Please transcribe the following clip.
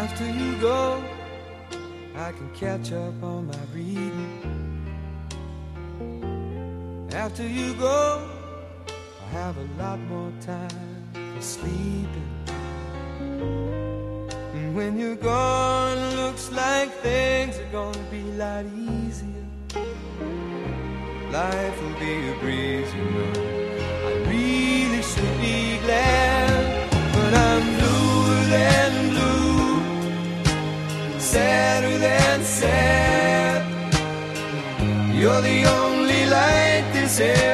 After you go, I can catch up on my reading. After you go, I have a lot more time for sleeping. And when you're gone, looks like things are gonna be a lot easier. Life will be a breeze, you know. I really should be glad, but I'm bluer than blue, sadder than sad. You're the only light this air